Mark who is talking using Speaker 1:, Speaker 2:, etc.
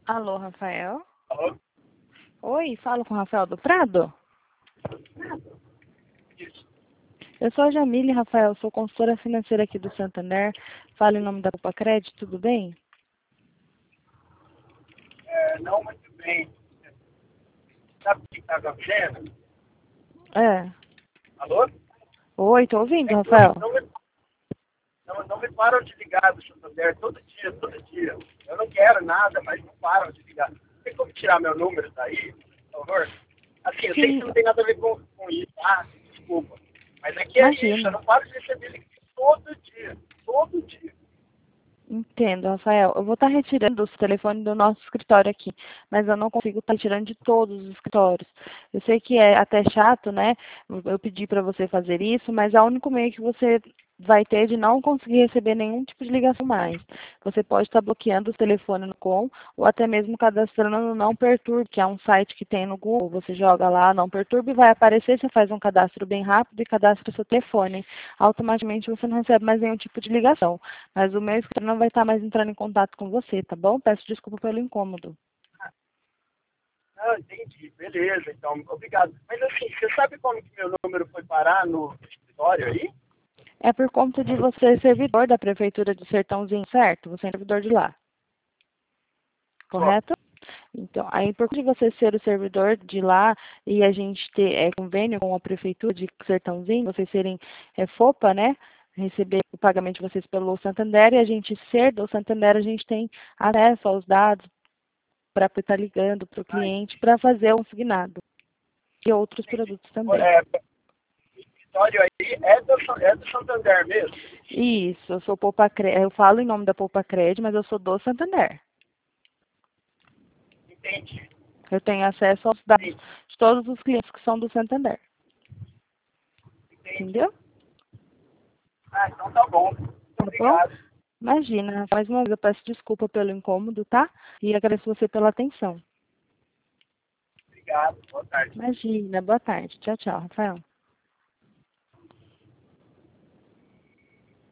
Speaker 1: Alô, Rafael?
Speaker 2: Alô?
Speaker 1: Oi, falo com o Rafael do Prado?
Speaker 2: Isso.
Speaker 1: Eu sou a Jamile, Rafael, sou consultora financeira aqui do Santander. Falo em nome da Poupa Crédito, tudo bem?
Speaker 2: Não muito bem. Sabe o que está acontecendo?
Speaker 1: É.
Speaker 2: Alô?
Speaker 1: Oi, tô ouvindo,
Speaker 2: É que
Speaker 1: Rafael.
Speaker 2: não me param de ligar do Santander todo dia, todo dia. Eu não quero nada, mas não param de ligar. Tem como tirar meu número daí, por favor? Assim, eu sei
Speaker 1: Sim,
Speaker 2: que não tem nada a ver com isso, tá? Desculpa. Mas aqui é isso, eu
Speaker 1: imagina.
Speaker 2: não paro de receber ligação todo dia, todo dia.
Speaker 1: Entendo, Rafael. Eu vou estar retirando o telefone do nosso escritório aqui, mas eu não consigo estar retirando de todos os escritórios. Eu sei que é até chato, né? Eu pedi para você fazer isso, mas é o único meio que você vai ter de não conseguir receber nenhum tipo de ligação mais. Você pode estar bloqueando o telefone no Com ou até mesmo cadastrando no Não Perturbe, que é um site que tem no Google. Você joga lá Não Perturbe, vai aparecer, você faz um cadastro bem rápido e cadastra seu telefone. Automaticamente você não recebe mais nenhum tipo de ligação. Mas o meu escritório não vai estar mais entrando em contato com você, tá bom? Peço desculpa pelo incômodo.
Speaker 2: Ah, entendi. Beleza, então, obrigado. Mas assim, você sabe como que meu número foi parar no escritório aí?
Speaker 1: É por conta de você ser servidor da Prefeitura de Sertãozinho, certo? Você é servidor de lá,
Speaker 2: Só.
Speaker 1: correto? Então, aí por conta de você ser o servidor de lá e a gente ter convênio com a Prefeitura de Sertãozinho, vocês serem FOPA, né? Receber o pagamento de vocês pelo Santander e a gente ser do Santander, a gente tem acesso aos dados para estar ligando para o
Speaker 2: Ah,
Speaker 1: cliente para fazer o consignado e outros
Speaker 2: entendi.
Speaker 1: produtos também.
Speaker 2: O escritório aí é do Santander mesmo?
Speaker 1: Isso, eu sou Poupa Cred, eu falo em nome da Poupa Cred, mas eu sou do Santander.
Speaker 2: Entendi.
Speaker 1: Eu tenho acesso aos dados
Speaker 2: Entendi.
Speaker 1: de todos os clientes que são do Santander.
Speaker 2: Entendi.
Speaker 1: Entendeu?
Speaker 2: Ah, então tá bom. Muito
Speaker 1: Tá bom?
Speaker 2: obrigado.
Speaker 1: Imagina, mais uma vez eu peço desculpa pelo incômodo, tá? E agradeço você pela atenção.
Speaker 2: Obrigado. Boa tarde.
Speaker 1: Imagina, boa tarde. Tchau, tchau, Rafael.